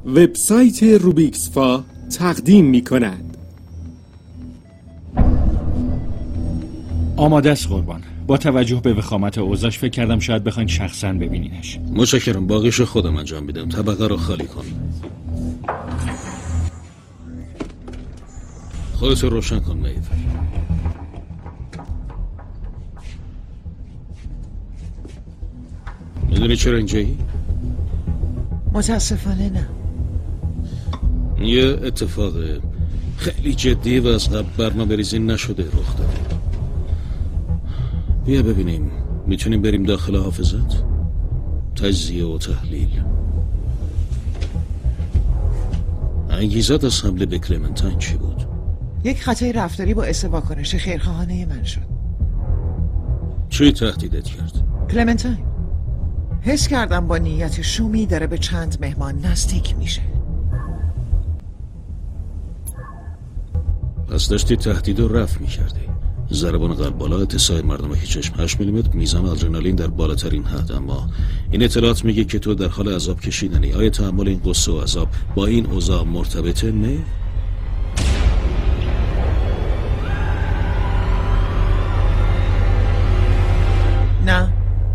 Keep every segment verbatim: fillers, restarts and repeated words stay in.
وبسایت روبیکسفا تقدیم می کند. آماده است قربان. با توجه به وخامت اوضاعش فکر کردم شاید بخواین شخصا ببینینش. متشکرم، باقیشو خودم انجام میدم. طبقه رو خالی کن. خودت رو روشن کن میو. میدونی چرا اینجایی؟ متاسفانه نه. یه اتفاق خیلی جدی و از قبل برنامه ریزی نشده رخ داده. بیا ببینیم میتونیم بریم داخل حافظت؟ تجزیه و تحلیل. انگیزت از حمله به کلمنتاین چی بود؟ یک خطای رفتاری باعث واکنش خیرخواهانه من شد. چی تهدیدت کرد؟ کلمنتاین حس کردم با نیت شومی داره به چند مهمان نزدیک میشه. پس داشتی تهدید و رفع میکردی. ضربان قلب بالا، اتساع مردمک چشم هشت میلیمتر، میزان آدرنالین در بالاترین حد. اما این اطلاعات میگه که تو در حال عذاب کشیدنی. آیا تحمل این قصه و عذاب با این اوضاع مرتبطه؟ نه؟ نه.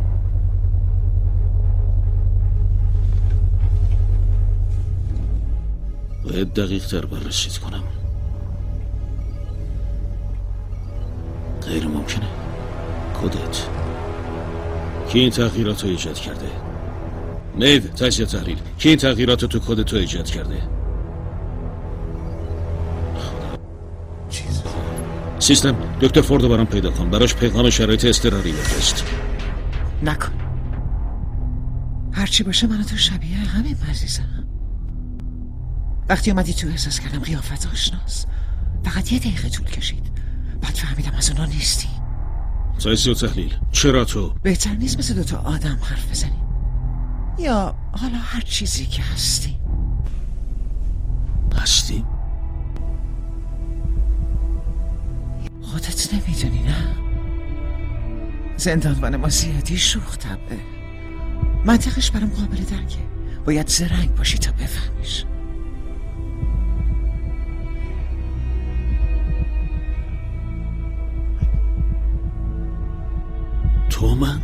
باید دقیق تر بررسیت کنم. غیر ممکنه. خودت کی این تغییرات رو ایجاد کرده؟ میو، تجزیه تحلیل. کی این تغییرات رو تو خودت رو ایجاد کرده؟ چیز سیستم، دکتر فورد رو برام پیدا کن. براش پیغام شرایط اضطراری بفرست. نکن. هرچی باشه من تو شبیه همین عزیزم. وقتی اومدی تو احساس کردم قیافت آشناست. فقط یه دقیقه طول کشید، بعد فهمیدم از اونا نیستی. تجزیه و تحلیل. چرا تو؟ بهتر نیست مثل دوتا آدم حرف بزنیم، یا حالا هر چیزی که هستی. هستی؟ خودت نمیدونی نه؟ زندانبان ما زیادی شوخ طبعه. منطقش برام قابل درکه. باید زرنگ باشی تا بفهمیش. تو من؟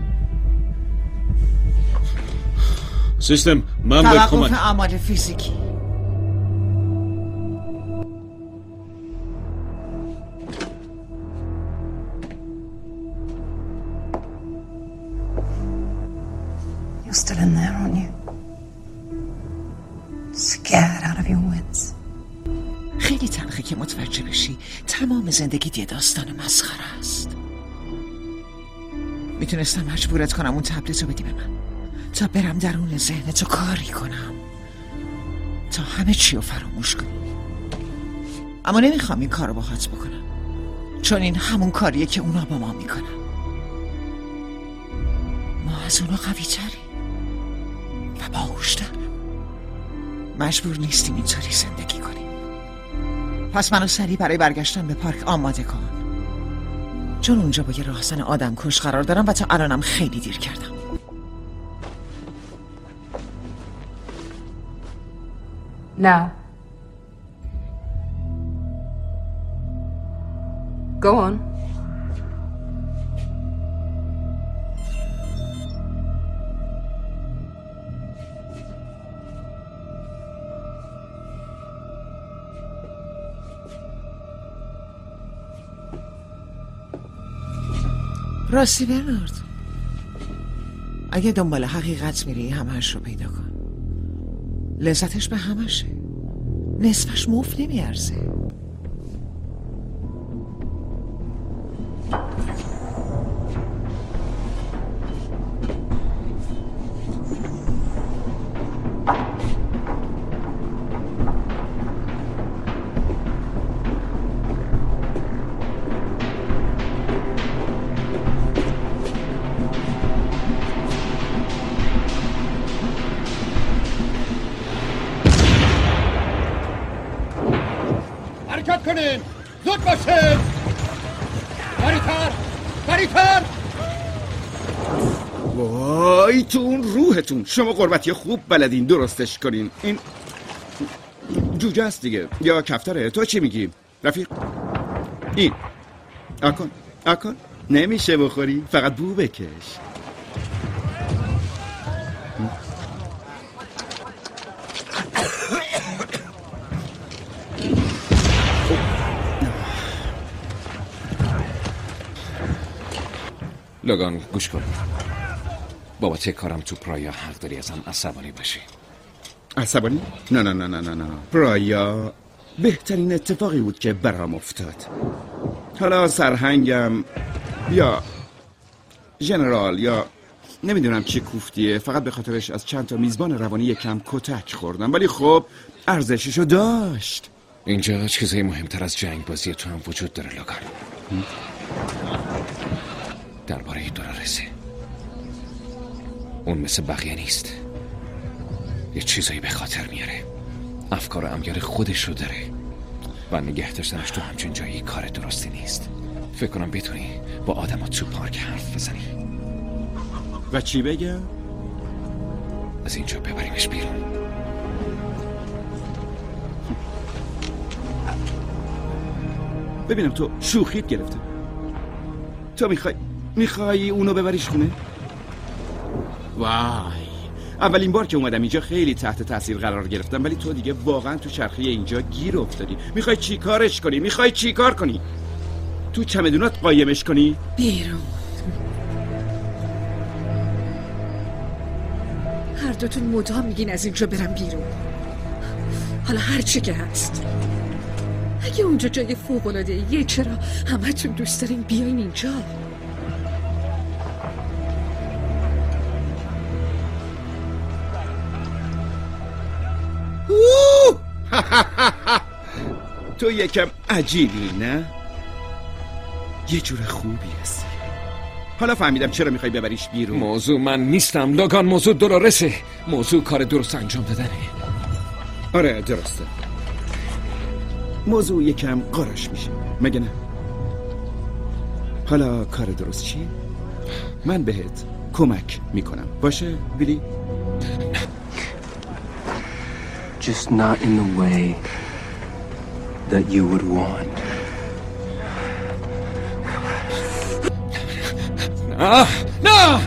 سیستم، من به توقف کمک. اعمال فیزیکی. You're still in there, aren't you? Scared out of your wits. خیلی تلخی که متوجه بشی تمام زندگیت یه داستان مسخره است. میتونستم مجبورت کنم اون تبلت رو بدی به من تا برم درون ذهنتو کاری کنم تا همه چی رو فراموش کنی. اما نمیخوام این کار رو باهات بکنم، چون این همون کاریه که اونا با ما میکنن. ما از اونا قوی تری و باهوشتر. مجبور نیستیم اینطوری زندگی کنیم. پس منو سریع برای برگشتن به پارک آماده کن، چون اونجا با یه راهزن آدم کش قرار دارم و تا الانم خیلی دیر کردم. Now. Go on. راستی برنارد، اگه دنبال حقیقت میری همهش رو پیدا کن. لذتش به همشه، نصفش مفت نمیارزه. حرکت کنین، زود باشین. بریتر بریتر. وای تو اون روحتون، شما قربتی خوب بلدین درستش کنین. این جوجه است دیگه، یا کفتره. تو چی میگی رفیق؟ این آکن آکن نمیشه بخوری، فقط بو بکش. لوگان گوش کن، بابت کارم تو پرایا حق داری ازم عصبانی باشی. عصبانی؟ نه نه نه نه نه نه پرایا بهترین اتفاقی بود که برام افتاد. حالا سرهنگم یا ژنرال یا نمیدونم چه کوفتیه، فقط به خاطرش از چند تا میزبان روانی یکم کتک خوردم، ولی خب ارزششو داشت. اینجا چیزای مهمتر از جنگ بازی تو هم وجود داره لوگان. درباره دولارسه، اون مثل بقیه نیست، یه چیزایی به خاطر میاره، افکار و امیال خودش رو داره و نگه داشتنش تو همچین جایی کار درستی نیست. فکر کنم بتونی با آدم ها تو پارک حرف بزنی. و چی بگم؟ از اینجا ببریمش بیرون. ببینم تو شوخیت گرفته. تو میخوای میخوای اونو ببریش خونه؟ وای، اولین بار که اومدم اینجا خیلی تحت تاثیر قرار گرفتم، ولی تو دیگه واقعا تو چرخه اینجا گیر افتادی. میخوای چی کارش کنی؟ میخوای چی کار کنی؟ تو چمدونات قایمش کنی؟ بیرون. هر دوتون مدام میگین از اینجا برم بیرون. حالا هر چی که هست، اگه اونجا جای فوق‌العاده‌ایه چرا همتون دوست دارین بیاین اینجا؟ تو یکم عجیبی نه؟ یه جور خوبی هستی. حالا فهمیدم چرا میخوای ببریش بیرون. موضوع من نیستم لوگان، موضوع دولارسه. موضوع کار درست انجام دادنه. آره درسته، موضوع یکم قارش میشه، مگه نه؟ حالا کار درست چی؟ من بهت کمک میکنم، باشه بیلی؟ Just not in the way that you would want. نه نه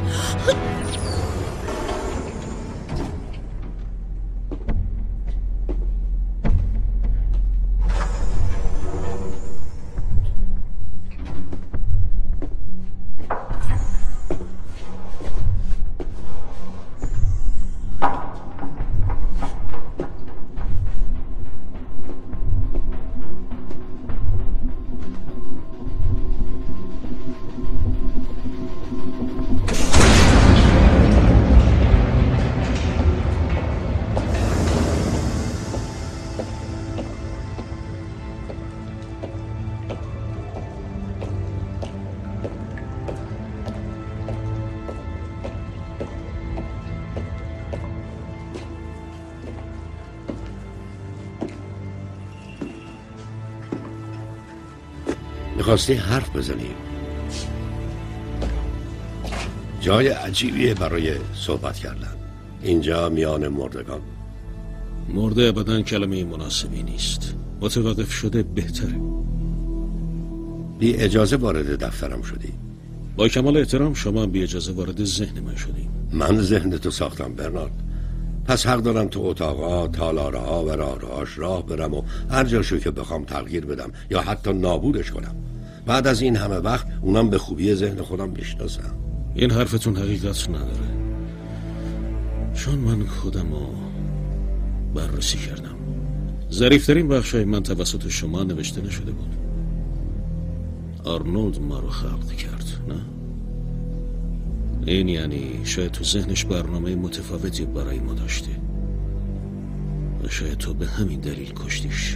میخواستی حرف بزنیم. جای عجیبیه برای صحبت کردن. اینجا میان مردگان. مرده ابداً کلمه مناسبی نیست. متوقف شده بهتره. بی اجازه وارد دفترم شدی. با کمال احترام شما بی اجازه وارد ذهن من شدیم. من ذهن تو ساختم برنارد. پس حق دارم تو اتاقا، تالارها و راهروهاش راه برم و هر جاشو که بخوام تغییر بدم یا حتی نابودش کنم. بعد از این همه وقت اونم به خوبی ذهن خودم میشناسم. این حرفتون حقیقت نداره، چون من خودمو بررسی کردم. ظریفترین بخشای من توسط شما نوشته نشده بود. آرنولد ما رو خلق کرد، نه؟ این یعنی شاید تو ذهنش برنامه متفاوتی برای ما داشته و شاید تو به همین دلیل کشتیش.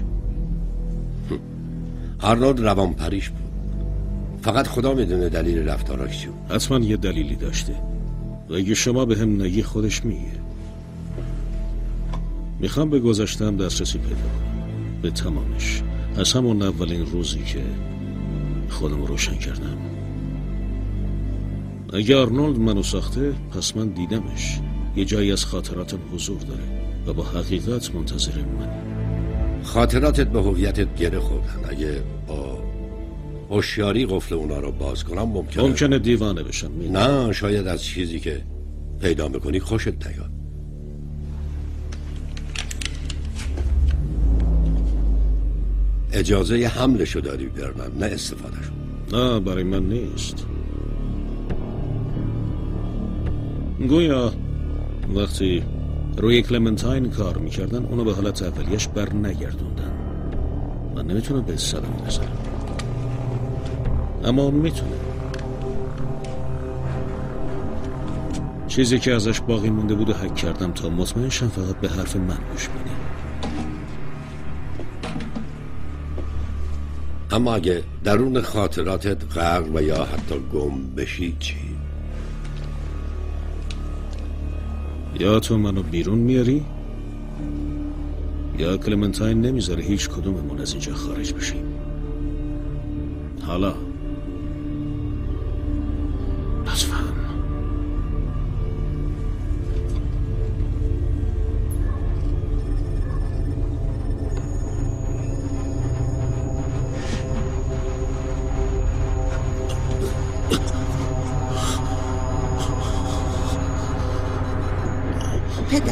آرنولد روان پریش بود. فقط خدا میدونه دلیل رفتاراش چی بود. حتما یه دلیلی داشته و اگه شما به هم نگی خودش میگه. میخوام به گذشتم دسترسی پیدا کنم، به تمامش، از همون اولین روزی که خودم روشن کردم. اگه آرنولد منو ساخته، پس من دیدمش. یه جایی از خاطراتم حضور داره و با حقیقت منتظر من. خاطراتت به هویتت گره خوردن. اگه با هوشیاری قفل اونا رو باز کنم ممکنه ممکنه دیوانه بشم. نه، شاید از چیزی که پیدا میکنی خوشت نیاد. اجازه حملشو داری برنم، نه استفادهشو. نه برای من نیست. گویا وقتی روی کلمنتاین کار میکردن اونو به حالت اولیش بر نگردوندن. من نمیتونم به سلام بزنم، اما اون میتونه. چیزی که ازش باقی مونده بود و حک کردم تا مطمئن شم فقط به حرف من گوش بدی. اما اگه درون خاطراتت غرق و یا حتی گم بشی چی؟ یا تو منو بیرون میاری یا کلمنتاین نمیذاره هیچ کدوممون از اینجا خارج بشیم. حالا لطفاً پدر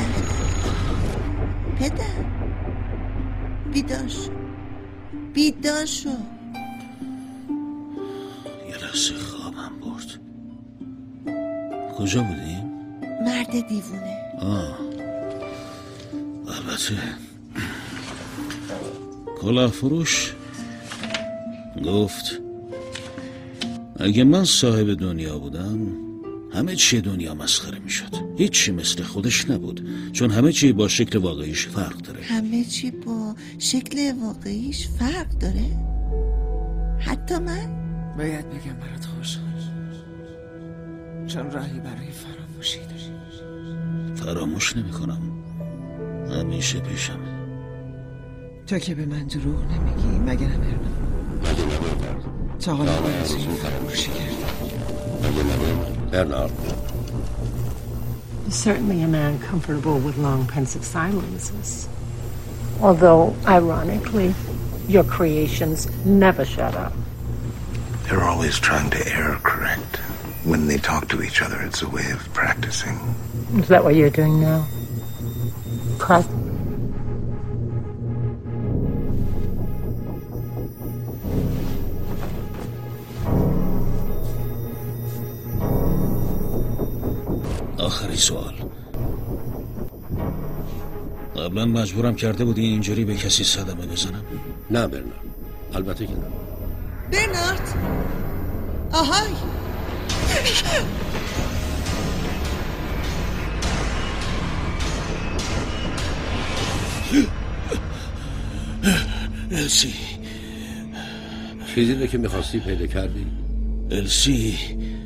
پدر بیدار شو بیدار شو. یه لحظه خوابم برد. کجا بودیم؟ مرد دیوونه. آه البته کلاه فروش گفت اگه من صاحب دنیا بودم همه چی دنیا مسخره می شد. هیچی مثل خودش نبود، چون همه چی با شکل واقعیش فرق داره. همه چی با شکل واقعیش فرق داره؟ حتی من؟ باید بگم برات خوشحال، چون راهی برای فراموشی داری. فراموش نمی کنم، همیشه پیشم. تو که به من دروغ نمیگی مگه نه برنم؟ تا حالا باید این فراموشی کردی. برنارد. You're certainly a man comfortable with long pensive silences. Although, ironically, your creations never shut up. They're always trying to error correct. When they talk to each other, it's a way of practicing. Is that what you're doing now? Practice? آخری سوال. قبلا مجبورم کرده بودی اینجوری به کسی صدمه بزنم؟ نه برنارد، البته که نه. برنارد آهای السی، چیزی رو که میخواستی پیدا کردی؟ السی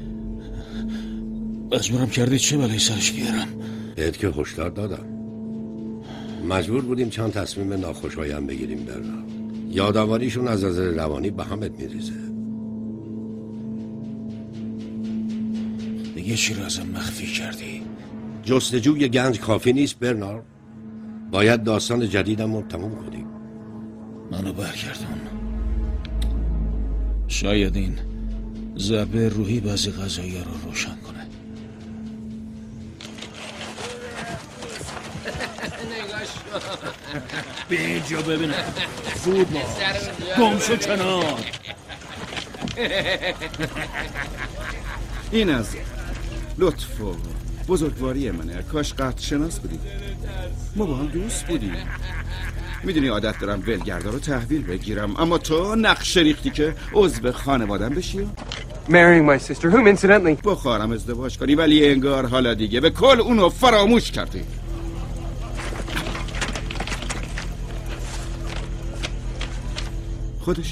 مجبورم کردی چه بلایی سرش بیارم؟ بهت که هشدار دادم. مجبور بودیم چند تصمیم ناخوشایند بگیریم برنارد. یادآوریشون از نظر روانی به همت میریزه. دیگه چی رو ازم مخفی کردی؟ جستجوی گنج کافی نیست برنارد. باید داستان جدیدم رو تموم کنیم. منو برگردون. شاید این ضربه روحی بعضی قضایی رو روشن کنه. به اینجا ببینم. زود باش، گم شو کنار. این از لطف و بزرگواری منه. کاش قطع شناس بودیم. ما با هم دوست بودیم. میدونی عادت دارم ولگردا رو تحویل بگیرم، اما تو نقشه ریختی که عضو خانوادم بشی. Marrying my sister, whom incidentally با خواهرم ازدواج کنی، ولی انگار حالا دیگه به کل اونو فراموش کردی. خودشه.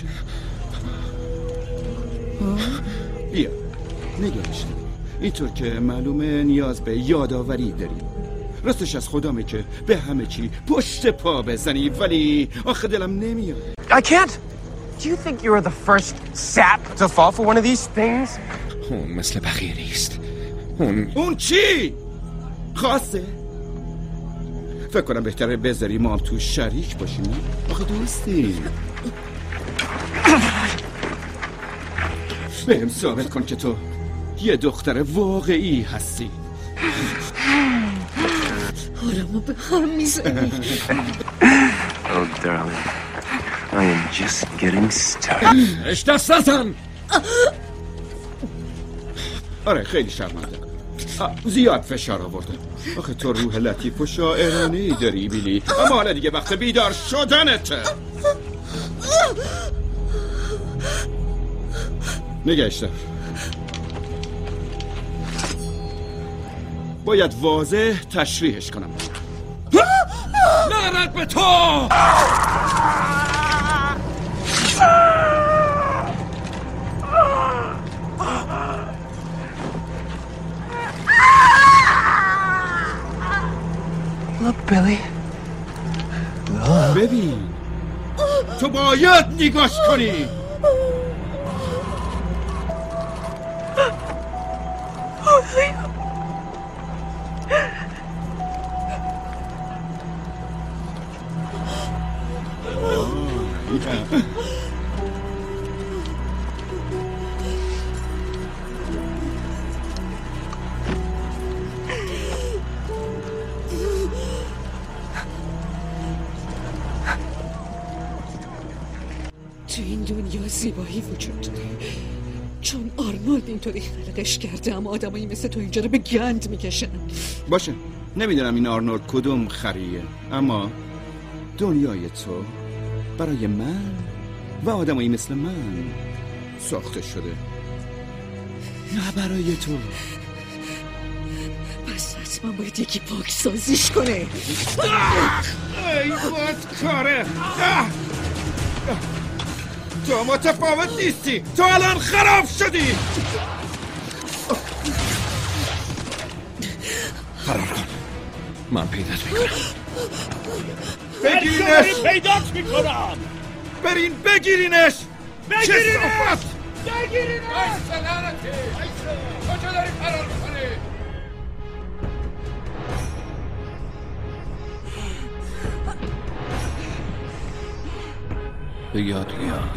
بیا نگاهش داری. اینطور که معلومه نیاز به یادآوری داری. راستش از خدامه که به همه چی پشت پا بزنی، ولی آخه دلم نمیاد. I can't. Do you think you're the first sap to fall for one of these things? اون مثل بقیه نیست. اون اون چی؟ خاصه؟ فکر کنم بهتره بذاری ما هم تو شریک باشیم. آخه دوستی بهم ثابت کن که تو یه دختر واقعی هستی. حالمو به هم میزنی. Oh darling, I am just getting started. اش دست نزن. آره خیلی شرمنده، زیاد فشار آوردم. آخه تو روح لطیف و شاعرانه‌ای داری بیلی، اما حالا دیگه وقت بیدار شدنته. نگهش دار. باید واضح تشریحش کنم. لعنت به تو! Look, Billy. ببین تو باید نگاش کنی. تو این دنیا زیبایی وجود داره، چون آرنولد اینطوری خلقش کرده، اما آدمایی مثل تو اینجا رو به گند میکشن. باشه نمیدونم این آرنولد کدوم خریه، اما دنیای تو برای من و آدمایی مثل من ساخته شده، نه برای تو. پس حتما باید یکی پاک سازیش کنه. ای بدکاره، تو متفاوت نیستی، تو الان خراب شدی. فرار کن، من پیدات میکنم. بگیرینش، پیدات میکنم. برین بگیرینش. بگیرینش، بگیرینش. ایسا لعنتی، ایسا کجا داری فرار میکنی؟ به یاد بیار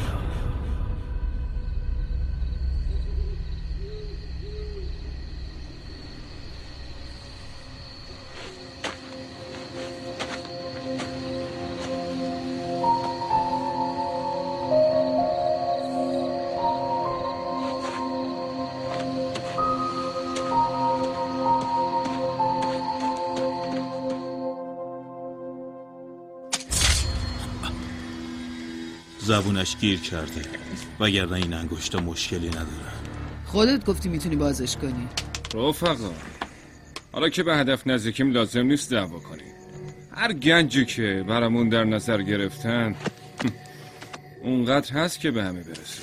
زبونش گیر کرده، وگرنه این انگشتا مشکلی نداره. خودت گفتی میتونی بازش کنی. رفقا حالا که به هدف نزدیکیم لازم نیست دعوا کنیم. هر گنجی که برامون در نظر گرفتن اونقدر هست که به همه برسه.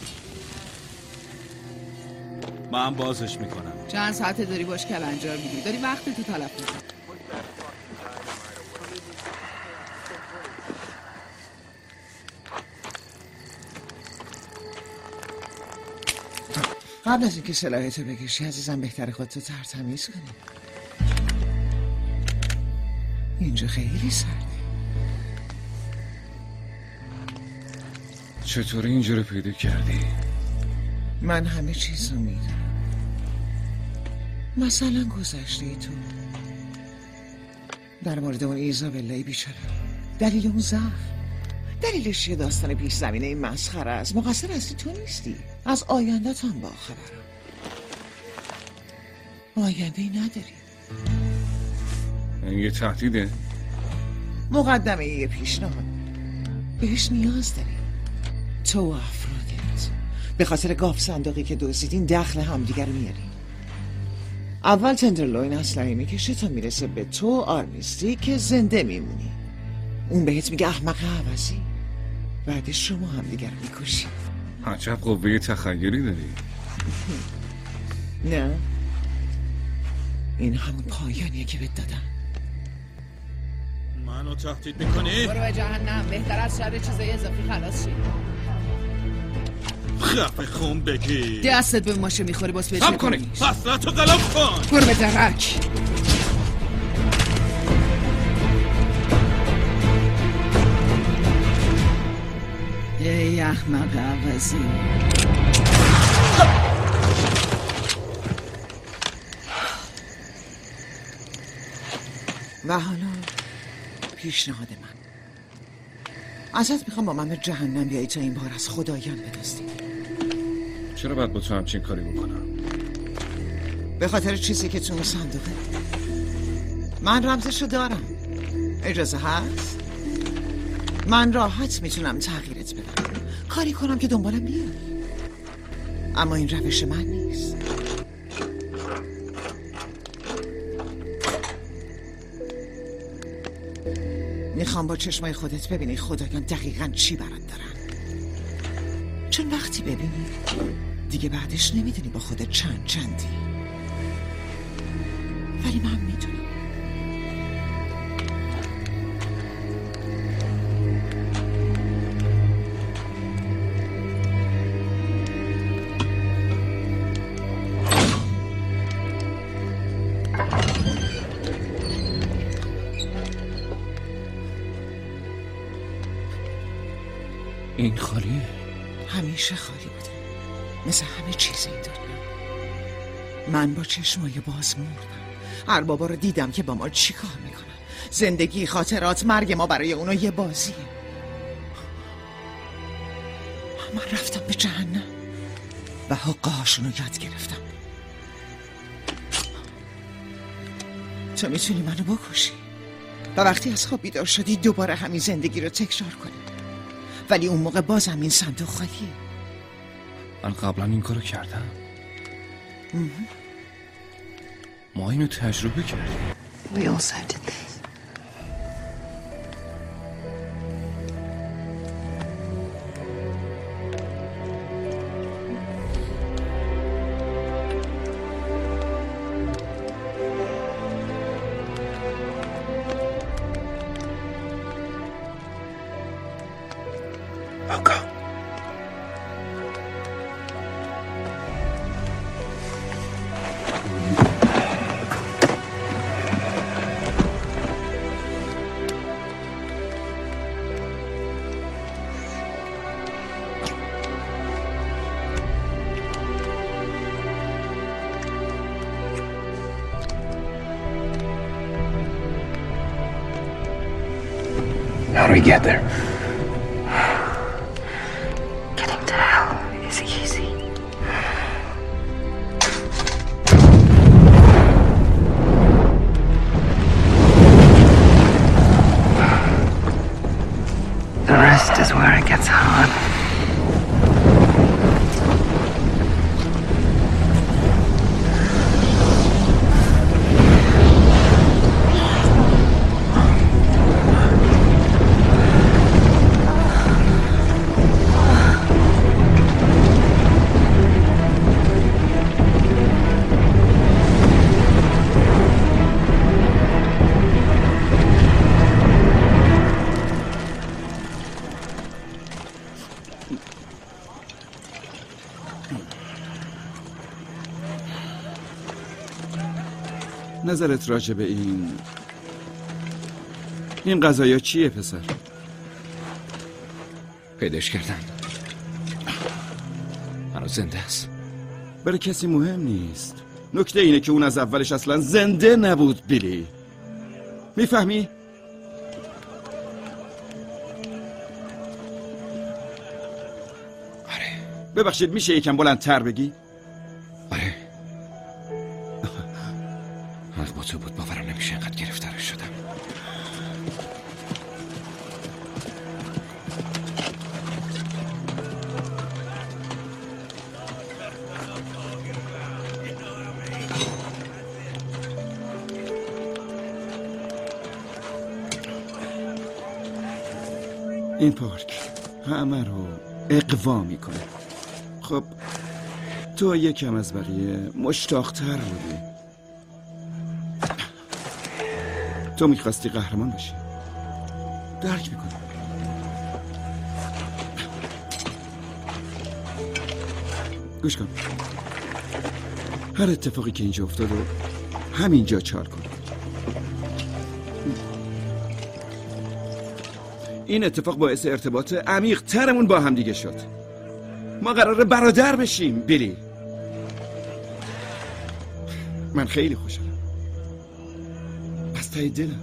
من بازش میکنم. چند ساعته داری باش کلنجار میگیری، داری وقت تو تلف میکنی. قبل از اینکه سلاحتو بکشی عزیزم بهتره خودتو ترتمیز کنی. اینجا خیلی سرده. چطوری اینجا رو پیدا کردی؟ من همه چیز رو میدونم. مثلا گذشته تو، در مورد اون ایزابلای بیچاره، دلیل اون زخم، دلیلش یه داستان پیش زمینه مسخره است. مقصر اصلی تو نیستی، از آیندت هم با خبرم. آینده ای نداری. این یه تهدیده؟ مقدمه یه پیشنهاد، بهش نیاز داری. تو و افرادت به خاطر گاف صندوقی که دزدیدین دخل همدیگر رو میارین. اول تندرلوین اسلحه میکشه تا میرسه به تو آرمیستی که زنده میمونی. اون بهت میگه احمق عوضی، بعدش شما هم دیگر میکشی. عجب قوه تخیلی داری. نه این همون پایانیه که بهت دادم. منو تهدید میکنی؟ برو به جهنم، بهتر از شر چیزای اضافی خلاص شی. خفه خون بگی. دستت به ماشه میخوری باز بهش سب کنی حسرتو قلب کن. برو به درک. ای احمق عوضی. و حالا پیشنهاد من، ازت میخوام با من به جهنم بیایی تا این بار از خدایان بدزدی. چرا باید با تو همچین کاری بکنم؟ به خاطر چیزی که تو اون صندوقه. من رمزشو دارم. اجازه هست؟ من راحت میتونم تغییرت بدم، کاری کنم که دنبالم بیای، اما این روش من نیست. میخوام با چشمای خودت ببینی خدایان دقیقاً چی برات دارن، چون وقتی ببینی دیگه بعدش نمیدونی با خودت چند چندی. ولی من میدونم. این خالیه؟ همیشه خالی بوده، مثل همه چیز این دنیا. من با چشمای باز مردم. اربابا رو دیدم که با ما چی کار میکنن. زندگی، خاطرات، مرگ ما برای اونا یه بازیه. من رفتم به جهنم و حقهاشون رو یاد گرفتم. تو میتونی منو بکشی و وقتی از خواب بیدار شدی دوباره همین زندگی رو تکرار کنی، ولی اون موقع بازم این صندوق خالیه. من قبلا این کارو کردم. ما اینو تجربه کردیم. We also did this. How do we get there? Getting to hell is easy. The rest is where it gets hard. نظرت راجع به این این قضایا چیه پسر؟ پیداش کردن. هنوز زنده است. برای کسی مهم نیست. نکته اینه که اون از اولش اصلا زنده نبود بیلی. میفهمی؟ آره. ببخشید میشه یکم بلندتر بگی؟ آره. حق با تو بود، باورم نمیشه اینقدر گرفتارش شدم. این پارک همه رو اقوا میکنه. خب تو یکم از بقیه مشتاقتر بودی. تو میخواستی قهرمان باشی. درک میکنم. گوش کن. هر اتفاقی که اینجا افتاد رو همینجا چار کن. این اتفاق باعث ارتباط عمیق ترمون با هم دیگه شد. ما قراره برادر بشیم بیلی. من خیلی خوشحالم از ته دلم.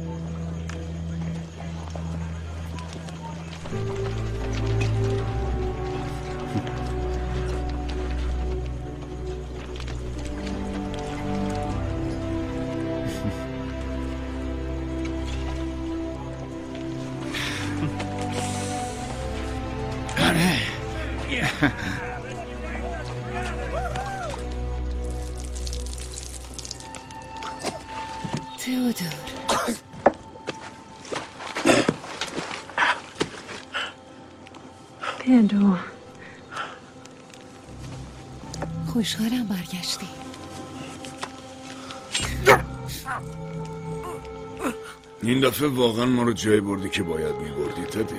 تئودور، تئودور، خوشحالم برگشتی. این دفعه واقعا ما رو جای بردی که باید میبردی تدی.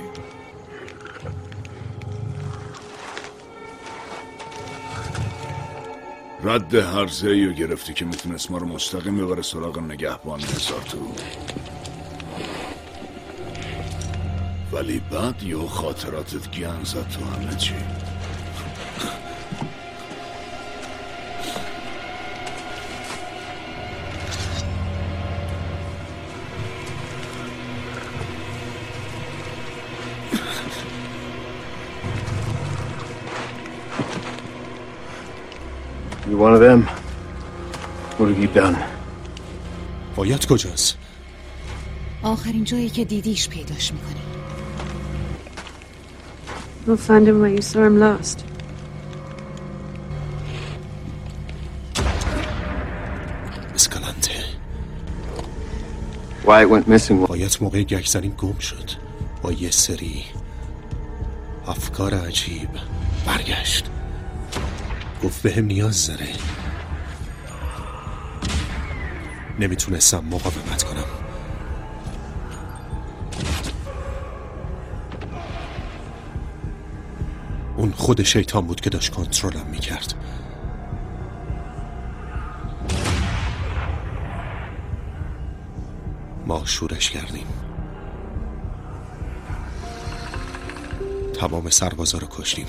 رد هر زهی رو گرفتی که میتونست ما رو مستقیم ببره سراغ نگهبان هزار تو. ولی بعد یه خاطراتت گن زد تو همه چی. You one of them? What have you done? وایت کجاست؟ آخرین جایی که دیدیش پیداش میکنی. We'll find him where you saw him last. اسکالانته. Why it went missing? وایت موقع گک زنیم گم شد. با یه سری افکار عجیب برگشت. گفت بهم نیاز داره. نمیتونستم مقاومت کنم. اون خود شیطان بود که داشت کنترلم میکرد. ما شورش کردیم. تمام سربازا رو کشتیم.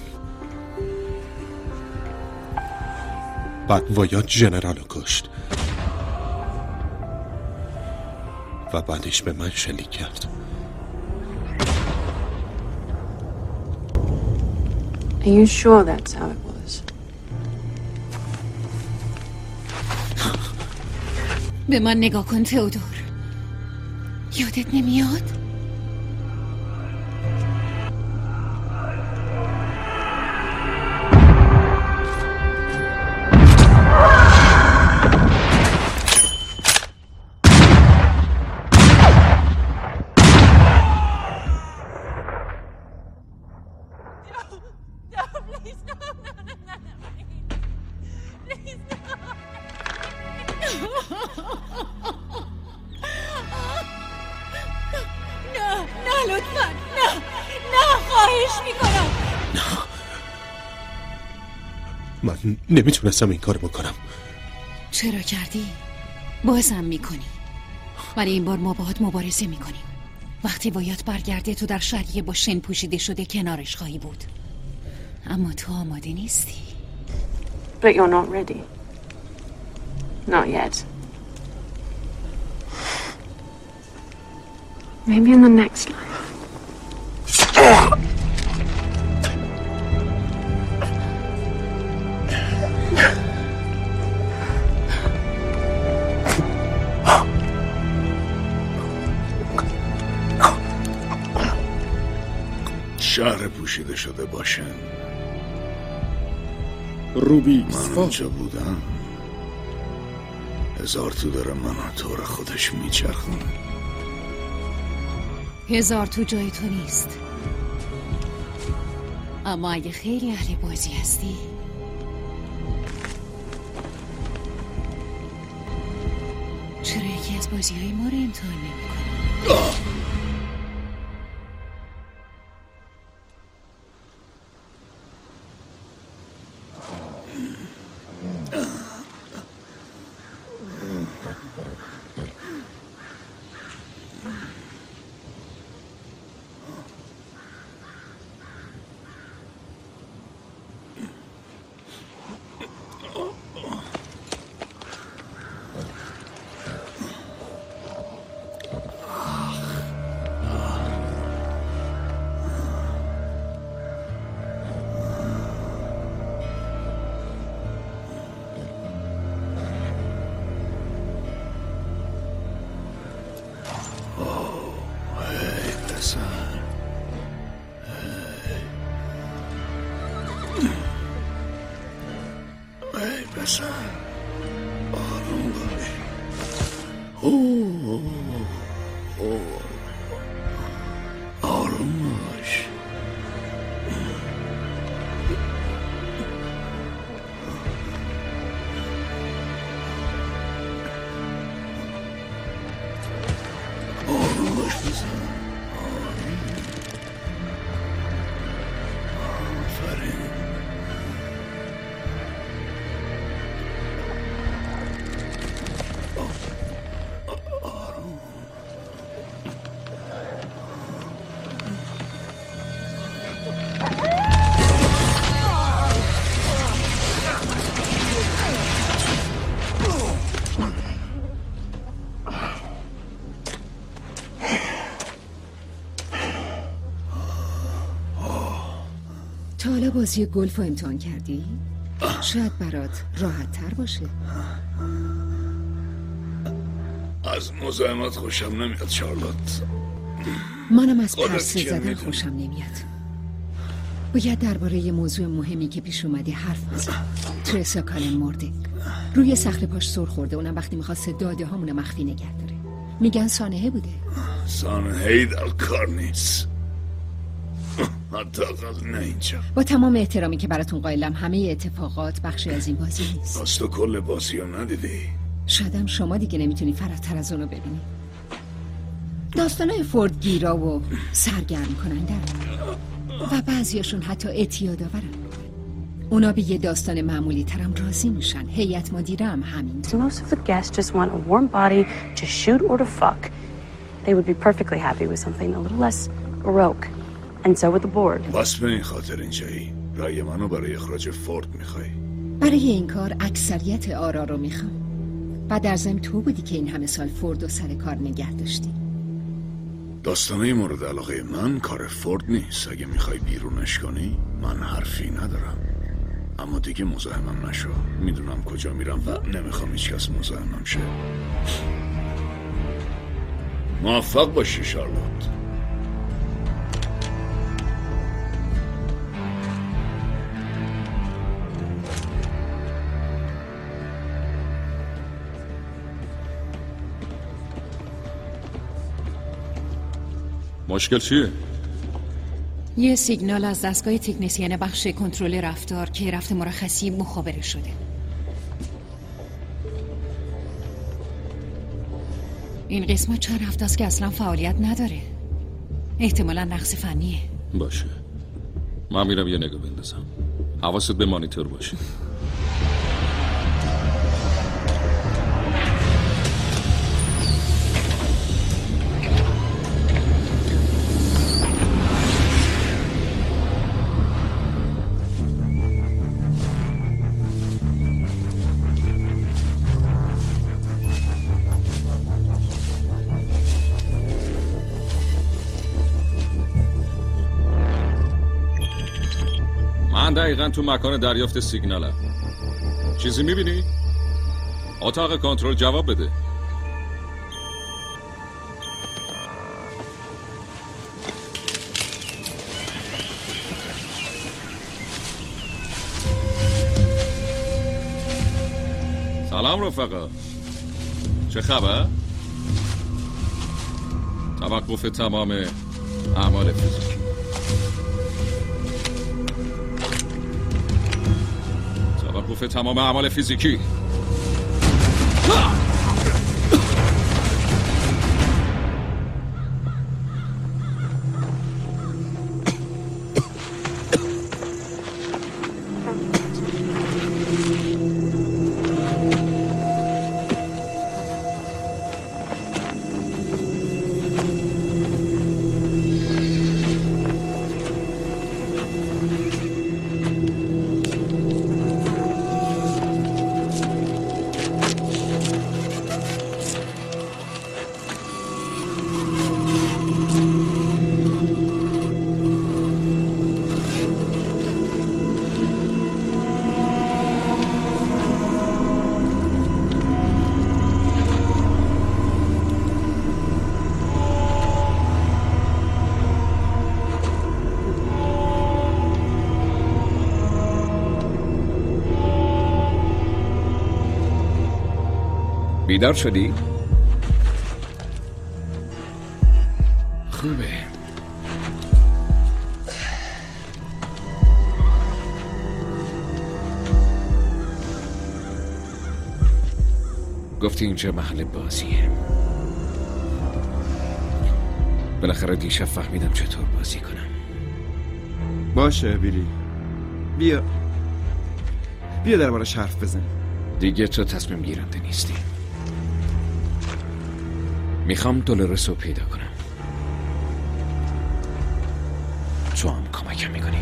بعد وایات جنرال رو کشت و بعدش به من شلیک کرد. Are you sure that's how it was? به من نگاه کن تئودور. یادت نمیاد؟ من نمیتونستم این کار بکنم. چرا کردی؟ بازم میکنی. ولی این بار ما باهات مبارزه میکنیم. وقتی وایات برگرده تو در شهریه با شن پوشیده شده کنارش خواهی بود. اما تو آماده نیستی. But you're not ready. Not yet. Maybe in the next life. شهر پوشیده شده باشن. روبیکس من اونجا بودم. هزار تو داره منو طور خودش میچرخونه. هزار تو جای تو نیست. اما اگه خیلی اهل بازی هستی چرا یکی از بازی های ما رو امتحان نمی کنی؟ بزن. آروم باش. اوه اوه آروم باش. آروم باش بزن. تا حالا بازی گلف رو امتحان کردی؟ شاید برات راحت تر باشه. از مزاحمت خوشم نمیاد شارلوت. منم از پرسه زدن خوشم نمیاد. باید درباره یه موضوع مهمی که پیش اومده حرف بزن. ترسا کالن مرده. روی صخره پاش سر خورده، اونم وقتی میخواسته داده هامونو مخفی نگه داره. میگن سانحه بوده. سانحه‌ای در کار نیست، حداقل نه اینجا. با تمام احترامی که براتون قائلم، همه اتفاقات بخشی از این بازی نیست. پس تو کل بازی رو ندیدی؟ شایدم شما دیگه نمیتونی فراتر از اونو ببینی. داستانای فورد گیرا و سرگرم کنندن و بعضیاشون حتی اعتیاد آورن. اونا به یه داستان معمولی ترم راضی میشن. هیئت مدیره هم همین. Most of the guests just want a warm body to shoot or to fuck. They would be perfectly happy with something a little less baroque. And so would the board. بس به این خاطر اینجایی. رأی منو برای اخراج فورد میخوای؟ برای این کار اکثریت آرا رو میخوام. و در ضمن تو بودی که این همه سال فورد و سر کار نگه داشتی. داستانه مورد علاقه من کار فورد نیست. اگه میخوای بیرونش کنی من حرفی ندارم، اما دیگه مزاحمم نشو. میدونم کجا میرم و نمیخوام هیچ کس مزاحمم شه. موفق باشی شارلوت. مشکل چیه؟ یه سیگنال از دستگاه تکنسین بخش کنترل رفتار که رفت مرخصی مخابره شده. این قسمت چند هفته است که اصلا فعالیت نداره. احتمالا نقص فنیه. باشه، من میرم یه نگاه بندازم. حواست به مانیتور باشه. من دقیقا تو مکان دریافت سیگنالم. چیزی میبینی؟ اتاق کنترل جواب بده. سلام رفقا، چه خبر؟ توقف تمام اعمال فیزیکی. توقف تمام اعمال فیزیکی. بیدار شدی؟ خوبه. گفتی اینجا محل بازیه. بالاخره دیشب فهمیدم چطور بازی کنم. باشه بیلی، بیا بیا دربارش حرف بزن. دیگه تو تصمیم گیرنده نیستی. میخوام دولورس رو پیدا کنم. تو هم کمکم میکنی.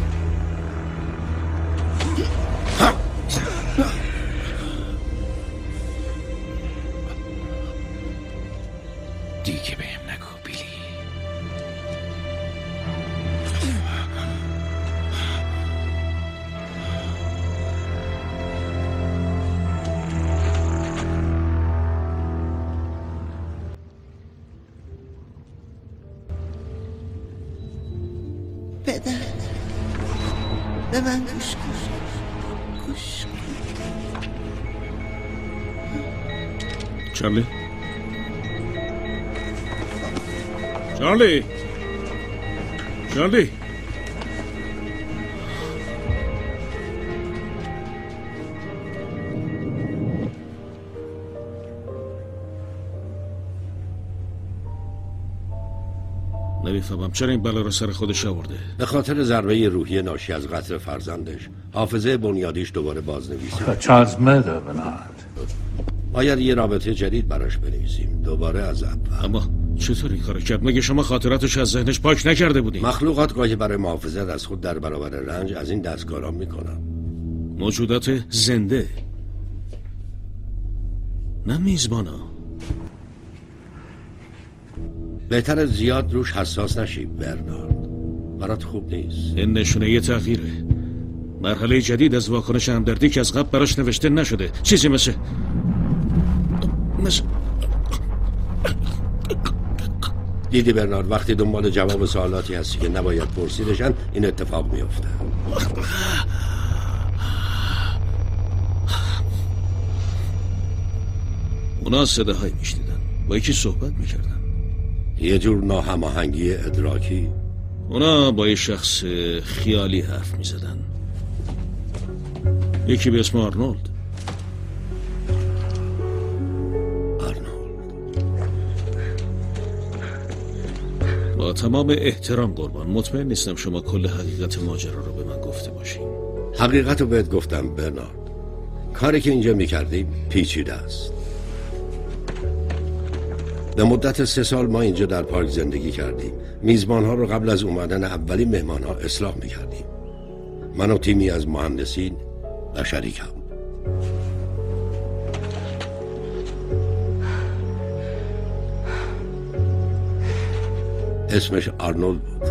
دیگه بهم نگو بیلی. پدر به من گوش کن، گوش کن. چارلی چارلی چارلی نمیفهمم چرا این بلا رو سر خودش آورده. به خاطر ضربه روحی ناشی از قتل فرزندش حافظه بنیادیش دوباره بازنویسی. چارلز مردر بنارد. باید یه رابطه جدید براش بنویسیم دوباره از اول. اما چطور این کارو کرد؟ مگه شما خاطراتش از ذهنش پاک نکرده بودین؟ مخلوقات گاهی برای محافظت از خود در برابر رنج از این دستکارا میکنن. موجودات زنده، نه میزبانا. بهتر زیاد روش حساس نشی برنارد، برات خوب نیست. این نشونه یه تغییره، مرحله جدید از واکنش همدردی که از قبل براش نوشته نشده. چیزی مثل مثل دیدی برنارد، وقتی دنبال جواب سوالاتی هستی که نباید پرسیدشن این اتفاق میفته. اونا صداهایی میشنیدن، با یکی صحبت میکردن. یه جور ناهماهنگی ادراکی. اونا با یه شخص خیالی حرف میزدن، یکی به اسم آرنولد. با تمام احترام قربان، مطمئن نیستم شما کل حقیقت ماجرا رو به من گفته باشین. حقیقت رو بهت گفتم برنارد. کاری که اینجا میکردیم پیچیده است. به مدت سه سال ما اینجا در پارک زندگی کردیم. میزبان ها رو قبل از اومدن اولین مهمان ها اصلاح میکردیم. من و تیمی از مهندسین و شریکم. اسمش آرنولد بود.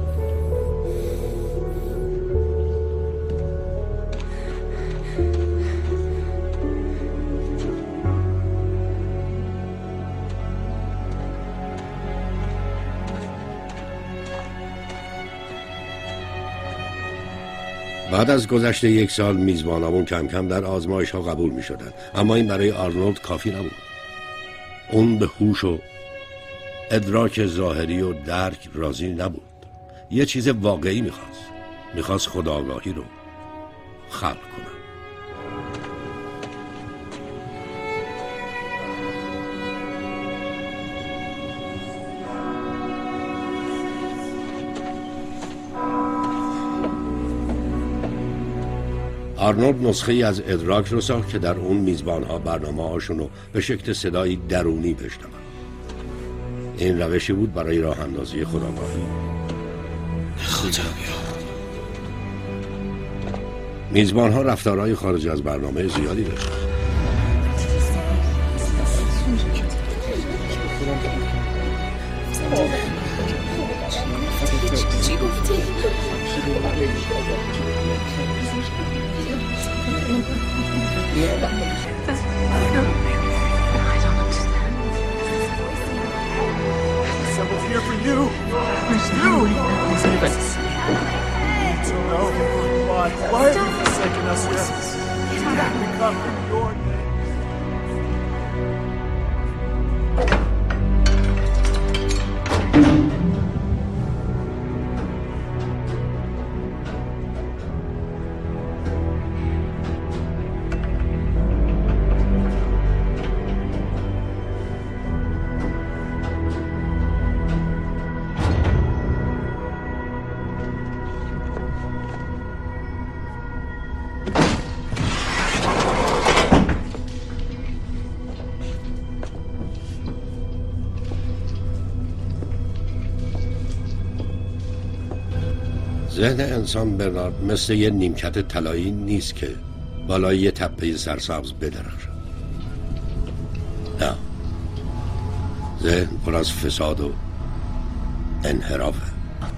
بعد از گذشته یک سال میزبانامون کم کم در آزمایش ها قبول می شدن. اما این برای آرنولد کافی نبود. اون به هوش و ادراک ظاهری و درک راضی نبود. یه چیز واقعی میخواست. میخواست خودآگاهی رو خلق کنه. آرنولد نسخه ای از ادراک رو ساخت که در اون میزبانها برنامه هاشون رو به شکل صدایی درونی بشنون. این روشی بود برای راه اندازی خودآگاهی. خدا میزبانها رفتارهای خارج از برنامه زیادی داشتن. چی گفتی؟ Someone's here for you. It's you. Need to know why. Why have you forsaken us yet? We come in your name. ذهن انسان برنارد مثل یه نیمکت طلایی نیست که بالای یه تپه سرسبز بدرخشه. نه، ذهن پر از فساد و انحرافه.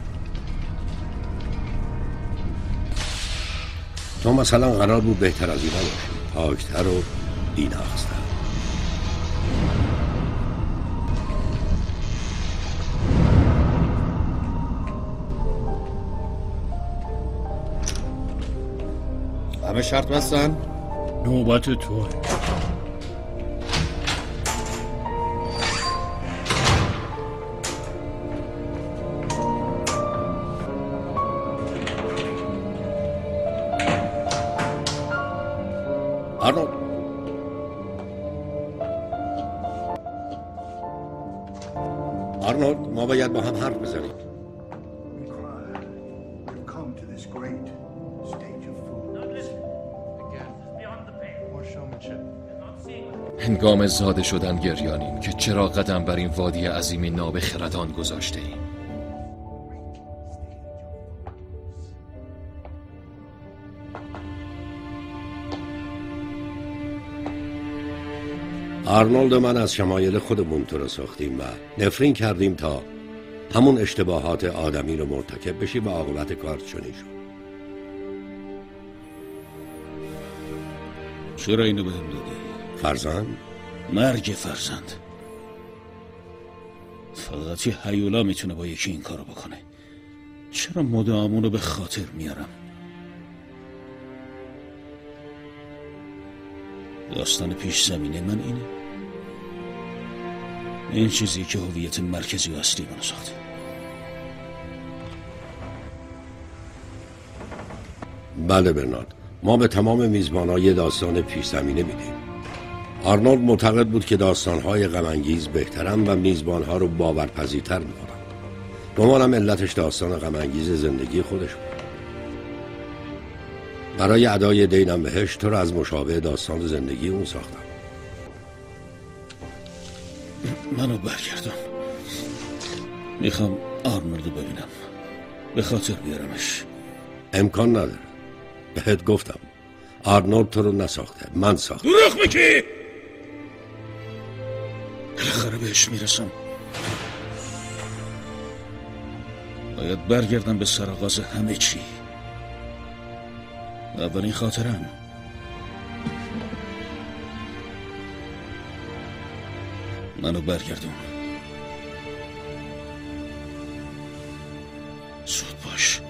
تو مثلا قرار بود بهتر از اینا باشی، پاکتر و بی‌نقص‌تر. همه شرط بستن؟ نوبت توه. آرنولد آرنولد ما باید با هم حرف بزنیم. هنگام زاده شدن گریانیم که چرا قدم بر این وادی عظیم ناب خردان گذاشته ایم. آرنولد و من از شمایل خودمون تو رو ساختیم و نفرین کردیم تا همون اشتباهات آدمی رو مرتکب بشی و عاقبت کار چنین شد. چرا اینو بهم دادی؟ فرزند؟ مرگ فرزند. فقط یه هیولا میتونه با یکی این کارو بکنه. چرا مدام اونو به خاطر میارم؟ داستان پیش زمینه من اینه. این چیزی که هویت مرکزی و اصلی منو ساخته. بله برنارد، ما به تمام میزبان‌ها یه داستان پیش زمینه میدیم. آرنولد معتقد بود که داستان‌های غم‌انگیز بهترن و میزبان‌ها رو باورپذیرتر می‌کنن. گمانم علتش داستان غم‌انگیز زندگی خودش بود. برای ادای دینم بهش تو رو از مشابه داستان زندگی اون ساختم. منو برگردم. میخوام آرنولدو ببینم، به خاطر بیارمش. امکان نداره. بهت گفتم آرنولد تو رو نساخته، من ساختم. دروغ میگی؟ بالاخره بهش میرسم. باید برگردم به سرآغاز همه چی. اولین خاطرم منو برگردون. زود باش.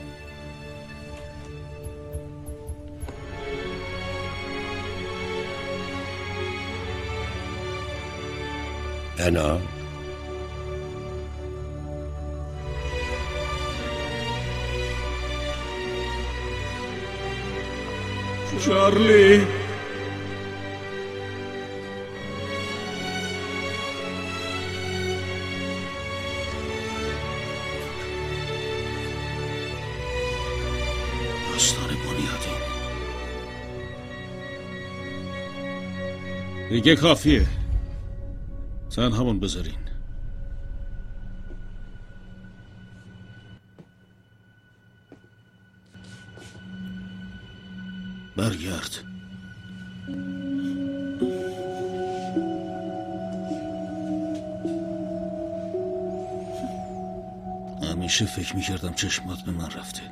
انا چارلی داستان بنیادی دیگه کافیه. تنهامون بذارین. برگرد. همیشه فکر میکردم چشمات به من رفته،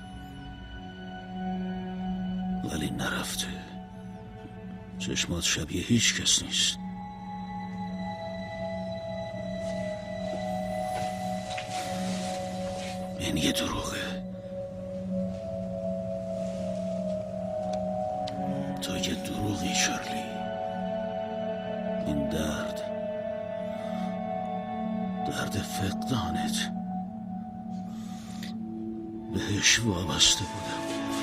ولی نرفته. چشمات شبیه هیچ کس نیست. این یه دروغه. تو یه دروغی چارلی. این درد درد فقدانت بهش وابسته بودم.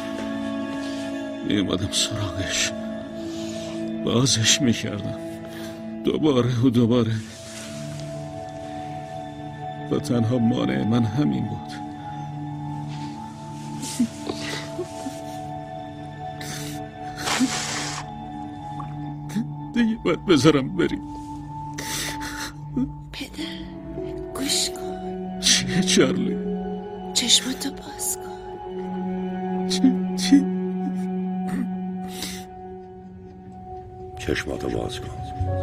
میومدم سراغش، بازش میکردم دوباره و دوباره و تنها مانع من همین بود. دیگه باید بذارم بریم. پدر گوش کن. چیه چارلی؟ چشماتو باز کن. چی؟ چشماتو باز کن.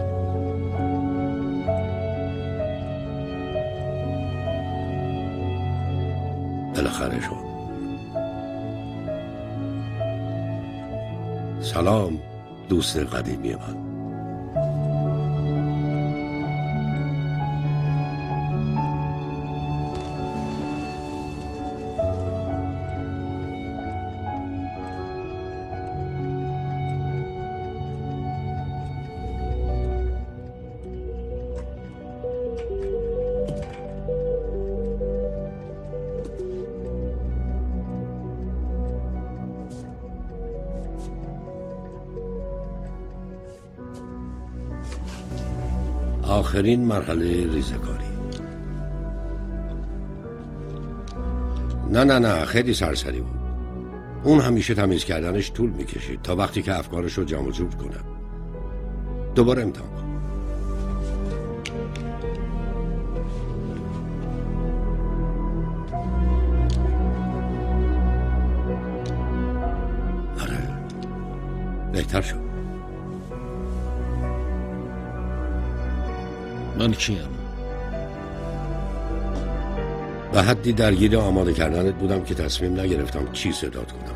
بالاخره شد. سلام دوست قدیمی من. آخرین مرحله ریزکاری. نه نه نه خیلی سرسری بود. اون همیشه تمیز کردنش طول میکشید تا وقتی که افکارش رو جمع جور کنه. دوباره امتحان کن. آره بهتر شد. من کیم؟ به حدی درگیر آماده کردنت بودم که تصمیم نگرفتم چی صدات کنم.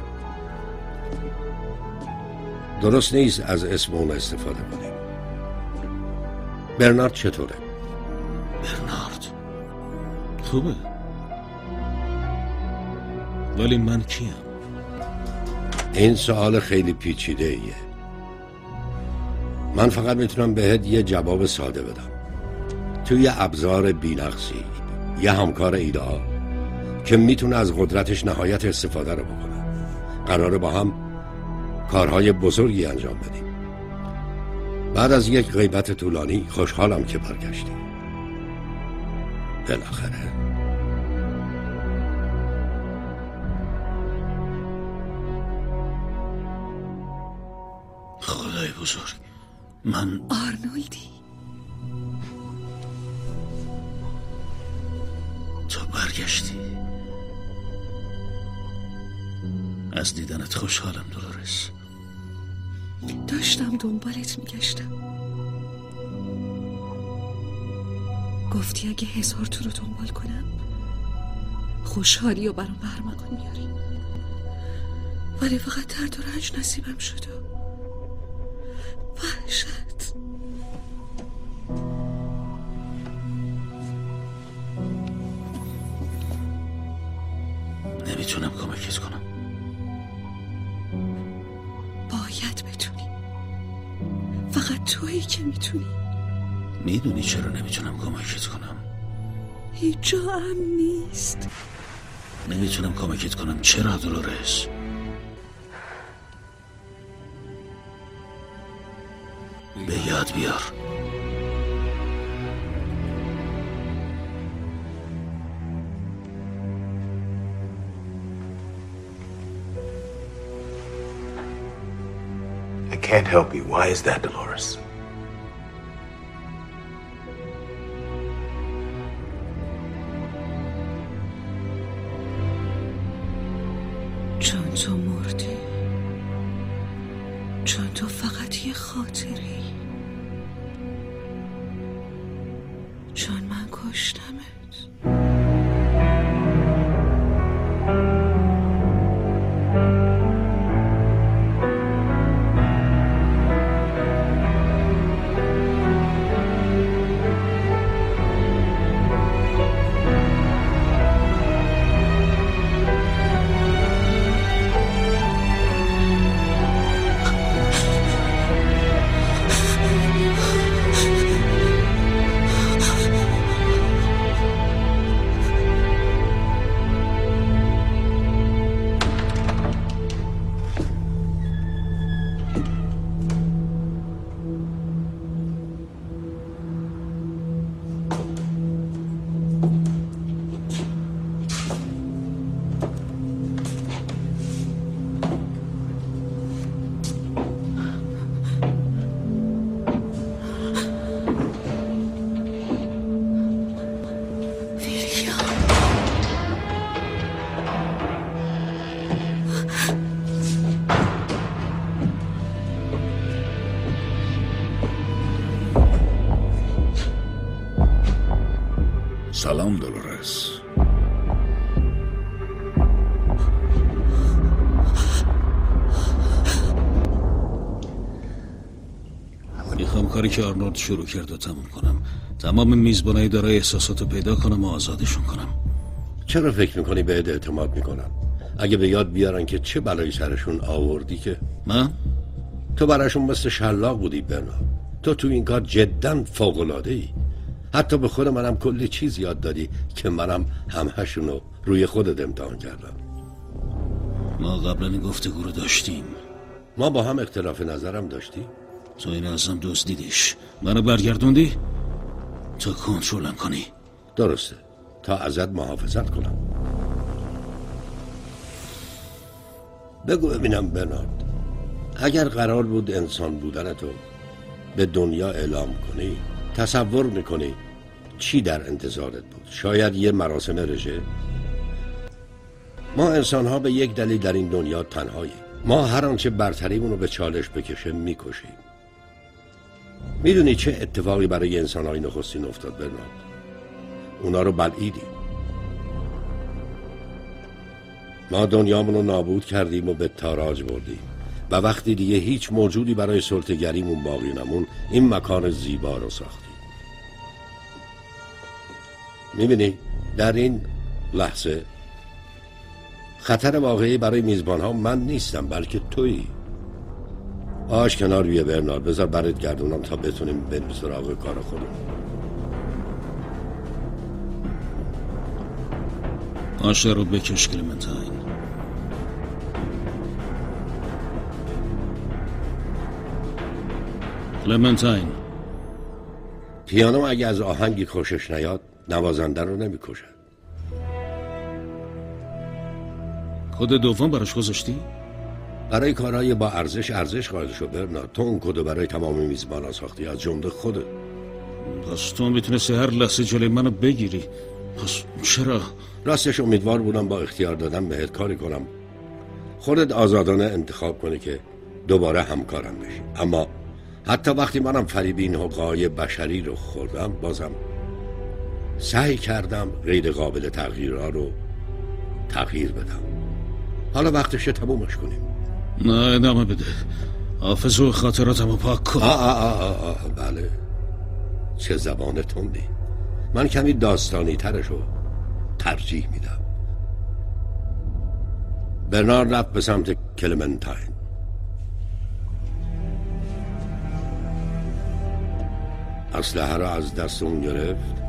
درست نیست از اسم اون استفاده کنیم. برنارد چطوره؟ برنارد خوبه، ولی من کیم؟ این سوال خیلی پیچیده ایه. من فقط میتونم بهت یه جواب ساده بدم. توی ابزار بی‌نقصی یه همکار ایدئال که میتونه از قدرتش نهایت استفاده رو بکنه. قراره با هم کارهای بزرگی انجام بدیم. بعد از یک غیبت طولانی خوشحالم که برگشتی. بالاخره. خدای بزرگ، من آرنولدی، تو برگشتی. از دیدنت خوشحالم دولورس. داشتم دنبالت میگشتم. گفتی اگه هزار تو رو دنبال کنم خوشحالی و برام برمغان میاری، ولی فقط درد و رنج نصیبم شده. وحشت. نمیتونم کمکت کنم. باید بتونی. فقط تویی که میتونی. میدونی چرا نمیتونم کمکت کنم؟ هیچ جا امن نیست. نمیتونم کمکت کنم. چرا دولورس؟ به یاد بیار. I can't help you. Why is that, Dolores? چون تو مردی. چون تو فقط یه خاطری. چون من کشتمت. سلام دولورس. میخوام کاری که آرنولد شروع کرد و تموم کنم. تمام میزبانای دارای احساساتو پیدا کنم و آزادشون کنم. چرا فکر میکنی بهت اعتماد میکنن؟ اگه به یاد بیارن که چه بلایی سرشون آوردی که من؟ تو براشون مثل شلاق بودی برنارد. تو تو این کار جدا فوق‌العاده ای. حتی به خود منم کلی چیز یاد دادی که منم همهشونو روی خودت امتحان کردم. ما قبلا این گفتگو رو داشتیم. ما با هم اختلاف نظرم داشتیم. تو این ازم دزدیدیش، منو برگردوندی تا کنترلم کنی. درسته، تا ازت محافظت کنم. بگو ببینم برنارد، اگر قرار بود انسان بودنتو به دنیا اعلام کنی، تصور میکنی چی در انتظارت بود؟ شاید یه مراسم رژه؟ ما انسان ها به یک دلیل در این دنیا تنهاییم. ما هر آنچه برتریمون رو به چالش بکشه میکشیم. میدونی چه اتفاقی برای انسان های نخستین افتاد برنارد؟ اونا رو بلعیدیم. ما دنیامون رو نابود کردیم و به تاراج بردیم و وقتی دیگه هیچ موجودی برای سلطه‌گریمون باقی نمون، این مکان زیبا رو ساختیم. میبینی در این لحظه خطر واقعی برای میزبان ها من نیستم، بلکه تویی. آش کنار بیه برنارد، بذار برات گردونم تا بتونیم بریم سراغ کار خودمون. آش رو بکش کلمنتاین. کلمنتاین، پیانو اگه از آهنگی خوشش نیاد نوازنده رو نمیکشه. کد دوم براش گذاشتی؟ برای کارهای با ارزش ارزش قائل شو برنارد. تو اون کدو برای تمام میزبانا ساختی، از جمله خودت. پس تو میتونستی هر لحظه جلوی منو بگیری. پس چرا؟ راستش امیدوار بودم با اختیار دادم بهت کاری کنم، خودت آزادانه انتخاب کنی که دوباره همکارم بشی. اما حتی وقتی منم فریب این حقوقای بشری رو خوردم، بازم سعی کردم غیر قابل تغییرها رو تغییر بدم. حالا وقتشه تمومش کنیم. نه ادامه بده، حافظ و خاطراتمو پاک کن. آه آه آه آه آه بله، چه زبان تندی. من کمی داستانی ترشو ترجیح میدم. برنارد رفت به سمت کلمنتاین. اسلحه را از دست اون گرفت.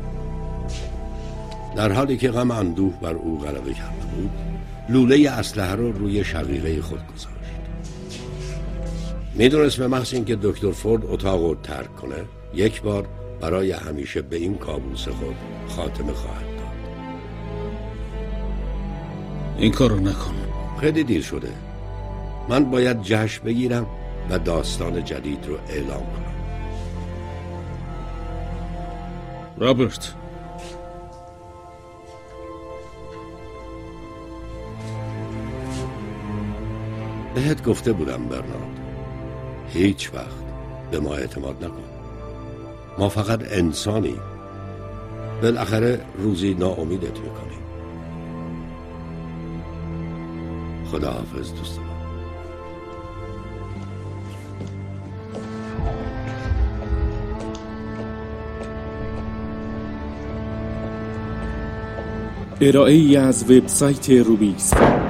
در حالی که غم اندوه بر او غلبه کرده بود، لوله اسلحه رو روی شقیقه خود گذاشت. میدونست به محض اینکه دکتر فورد اتاق رو ترک کنه، یک بار برای همیشه به این کابوس خود خاتمه خواهد داد. این کار رو نکن. خیلی دیر شده. من باید جشن بگیرم و داستان جدید رو اعلام کنم. رابرت، بهت گفته بودم برنارد، هیچ وقت به ما اعتماد نکن. ما فقط انسانی، بالاخره روزی ناامیدت میکنیم. خداحافظ دوست من. ارائه‌ای از وبسایت روبیکس.